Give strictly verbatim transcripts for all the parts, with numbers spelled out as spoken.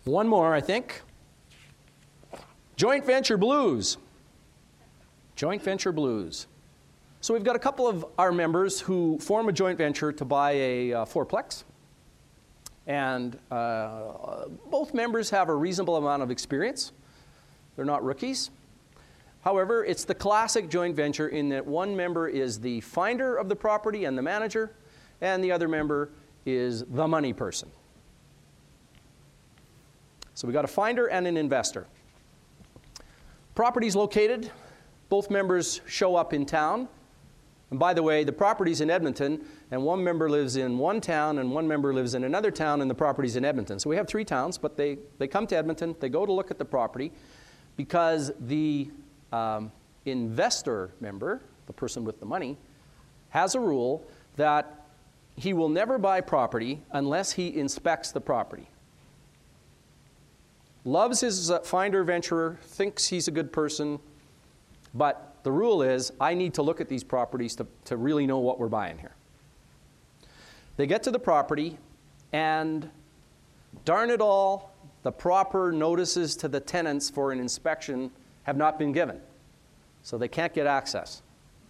One more, I think. Joint venture blues. Joint venture blues. So we've got a couple of our members who form a joint venture to buy a uh, fourplex. And uh, both members have a reasonable amount of experience. They're not rookies. However, it's the classic joint venture in that one member is the finder of the property and the manager, and the other member is the money person. So we've got a finder and an investor. Property's located. Both members show up in town. And by the way, the property's in Edmonton, and one member lives in one town, and one member lives in another town, and the property's in Edmonton. So we have three towns, but they, they come to Edmonton, they go to look at the property, because the um, investor member, the person with the money, has a rule that he will never buy property unless he inspects the property. Loves his uh, finder venturer, thinks he's a good person, but the rule is, I need to look at these properties to, to really know what we're buying here. They get to the property, and darn it all, the proper notices to the tenants for an inspection have not been given. So they can't get access.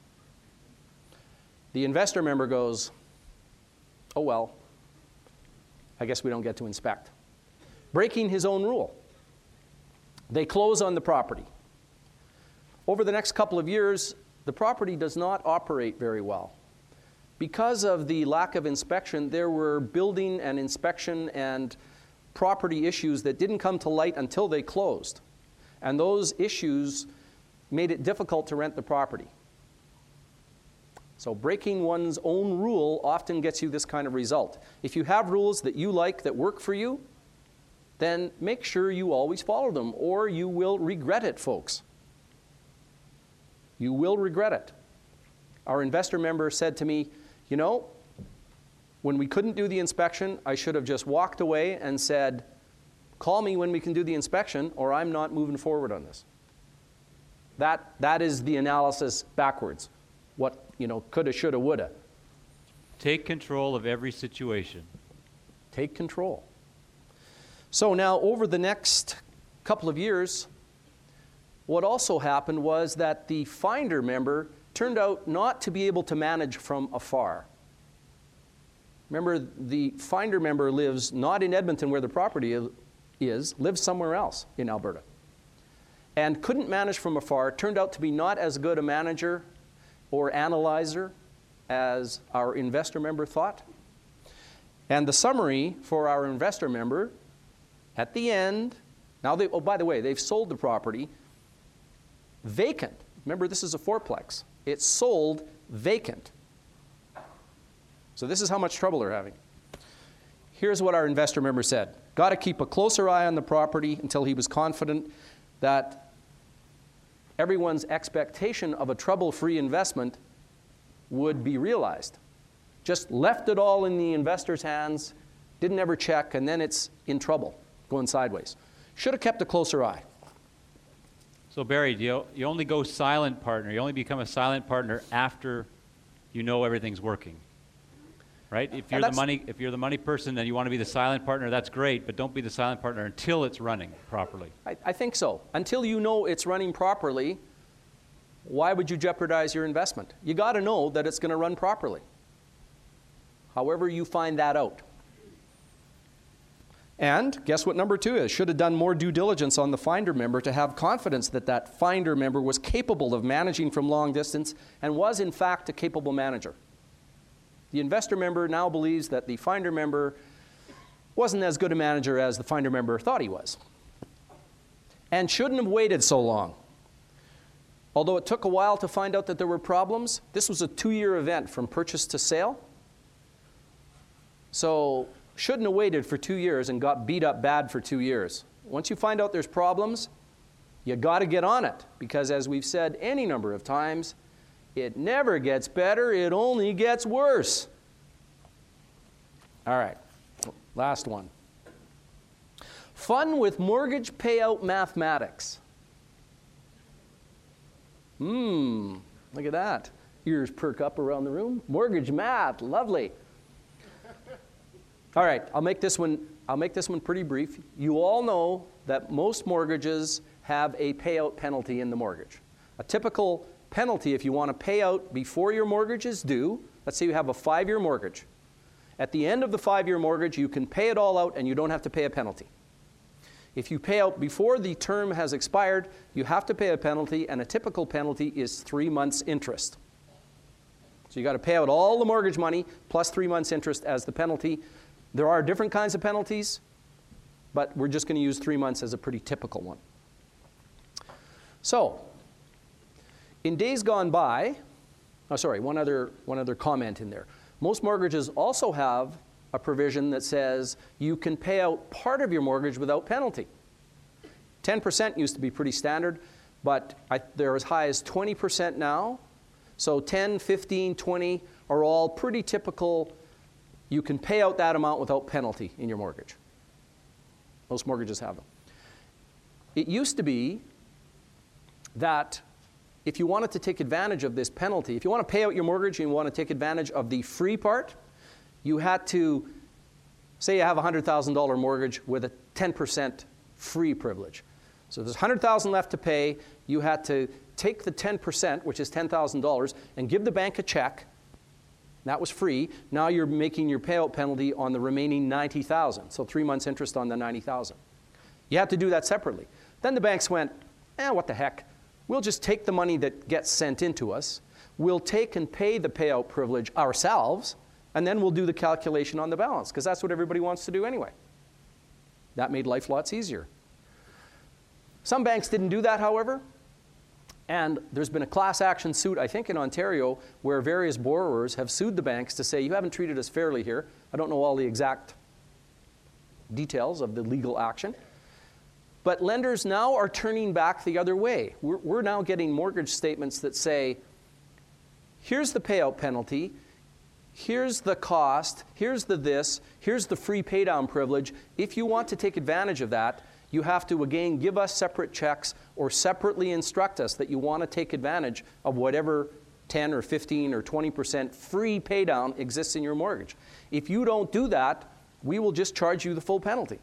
The investor member goes, oh well, I guess we don't get to inspect. Breaking his own rule. They close on the property. Over the next couple of years, the property does not operate very well. Because of the lack of inspection, there were building and inspection and property issues that didn't come to light until they closed. And those issues made it difficult to rent the property. So breaking one's own rule often gets you this kind of result. If you have rules that you like, that work for you, then make sure you always follow them, or you will regret it, folks. You will regret it. Our investor member said to me, you know, when we couldn't do the inspection, I should have just walked away and said, call me when we can do the inspection, or I'm not moving forward on this. That, that is the analysis backwards. What, you know, coulda, shoulda, woulda. Take control of every situation. Take control. So now, over the next couple of years, what also happened was that the finder member turned out not to be able to manage from afar. Remember, the finder member lives not in Edmonton where the property is, lives somewhere else in Alberta. And couldn't manage from afar, turned out to be not as good a manager or analyzer as our investor member thought. And the summary for our investor member, at the end, now they, oh, by the way, they've sold the property vacant. Remember, this is a fourplex. It's sold vacant. So this is how much trouble they're having. Here's what our investor member said. Got to keep a closer eye on the property until he was confident that everyone's expectation of a trouble-free investment would be realized. Just left it all in the investor's hands, didn't ever check, and then it's in trouble, going sideways. Should have kept a closer eye. So Barry, you, you only go silent partner. You only become a silent partner after you know everything's working, right? If you're the money, if you're the money person and you want to be the silent partner, that's great, but don't be the silent partner until it's running properly. I, I think so. Until you know it's running properly, why would you jeopardize your investment? You got to know that it's going to run properly. However you find that out. And guess what number two is? Should have done more due diligence on the finder member to have confidence that that finder member was capable of managing from long distance and was in fact a capable manager. The investor member now believes that the finder member wasn't as good a manager as the finder member thought he was. And shouldn't have waited so long. Although it took a while to find out that there were problems, this was a two-year event from purchase to sale. So shouldn't have waited for two years and got beat up bad for two years. Once you find out there's problems, you got to get on it. Because as we've said any number of times, it never gets better, it only gets worse. All right, last one. Fun with mortgage payout mathematics. Hmm, look at that. Ears perk up around the room. Mortgage math, lovely. All right, I'll make this one I'll make this one pretty brief. You all know that most mortgages have a payout penalty in the mortgage. A typical penalty, if you want to pay out before your mortgage is due, let's say you have a five-year mortgage. At the end of the five-year mortgage, you can pay it all out and you don't have to pay a penalty. If you pay out before the term has expired, you have to pay a penalty, and a typical penalty is three months interest. So you got to pay out all the mortgage money plus three months interest as the penalty. There are different kinds of penalties, but we're just going to use three months as a pretty typical one. So, in days gone by, oh sorry, one other, one other comment in there. Most mortgages also have a provision that says you can pay out part of your mortgage without penalty. ten percent used to be pretty standard, but I, they're as high as twenty percent now. So ten, fifteen, twenty are all pretty typical. You can pay out that amount without penalty in your mortgage. Most mortgages have them. It used to be that if you wanted to take advantage of this penalty, if you want to pay out your mortgage and you want to take advantage of the free part, you had to, say you have a one hundred thousand dollar mortgage with a ten percent free privilege. So there's one hundred thousand dollars left to pay. You had to take the ten percent, which is ten thousand dollars, and give the bank a check. That was free. Now you're making your payout penalty on the remaining ninety thousand dollars, so three months interest on the ninety thousand dollars. You have to do that separately. Then the banks went, eh, what the heck? We'll just take the money that gets sent into us. We'll take and pay the payout privilege ourselves, and then we'll do the calculation on the balance, because that's what everybody wants to do anyway. That made life lots easier. Some banks didn't do that, however, and there's been a class action suit, I think in Ontario, where various borrowers have sued the banks to say, you haven't treated us fairly here. I don't know all the exact details of the legal action. But lenders now are turning back the other way. We're, we're now getting mortgage statements that say, here's the payout penalty, here's the cost, here's the this, here's the free paydown privilege. If you want to take advantage of that, you have to, again, give us separate checks or separately instruct us that you want to take advantage of whatever ten or fifteen or twenty percent free paydown exists in your mortgage. If you don't do that, we will just charge you the full penalty.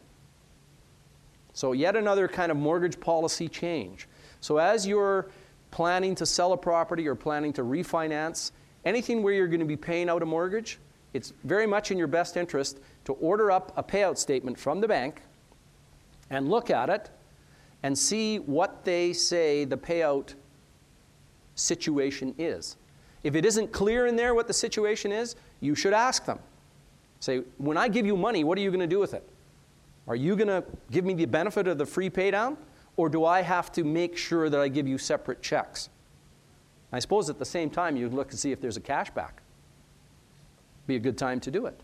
So yet another kind of mortgage policy change. So as you're planning to sell a property or planning to refinance, anything where you're going to be paying out a mortgage, it's very much in your best interest to order up a payout statement from the bank and look at it and see what they say the payout situation is. If it isn't clear in there what the situation is, you should ask them. Say, when I give you money, what are you going to do with it? Are you going to give me the benefit of the free paydown, or do I have to make sure that I give you separate checks? I suppose at the same time you look and see if there's a cashback. Be a good time to do it.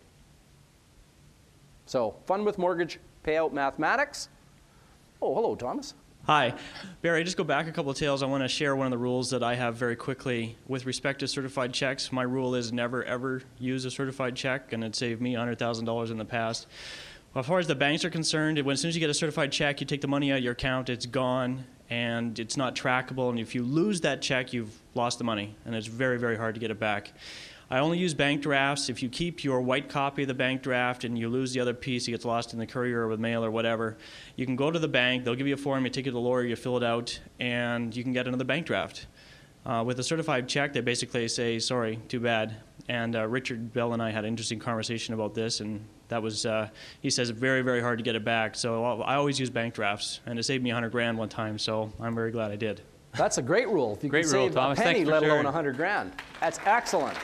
So, fun with mortgage payout mathematics. Oh, hello, Thomas. Hi. Barry, just go back a couple of tails. I want to share one of the rules that I have very quickly with respect to certified checks. My rule is never, ever use a certified check, and it saved me one hundred thousand dollars in the past. Well, as far as the banks are concerned, when, as soon as you get a certified check, you take the money out of your account, it's gone, and it's not trackable. And if you lose that check, you've lost the money, and it's very, very hard to get it back. I only use bank drafts. If you keep your white copy of the bank draft and you lose the other piece, it gets lost in the courier or with mail or whatever, you can go to the bank, they'll give you a form, you take it to the lawyer, you fill it out, and you can get another bank draft. Uh, with a certified check, they basically say, sorry, too bad. And uh, Richard Bell and I had an interesting conversation about this, and that was, uh, he says, very, very hard to get it back. So I always use bank drafts, and it saved me one hundred grand one time, so I'm very glad I did. That's a great rule. If you great can rule, save Thomas. a penny, Thanks for let alone sharing. one hundred grand. That's excellent.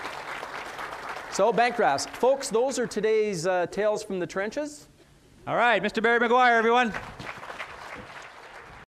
So bank drafts. Folks, those are today's uh, Tales from the Trenches. All right, Mister Barry McGuire, everyone.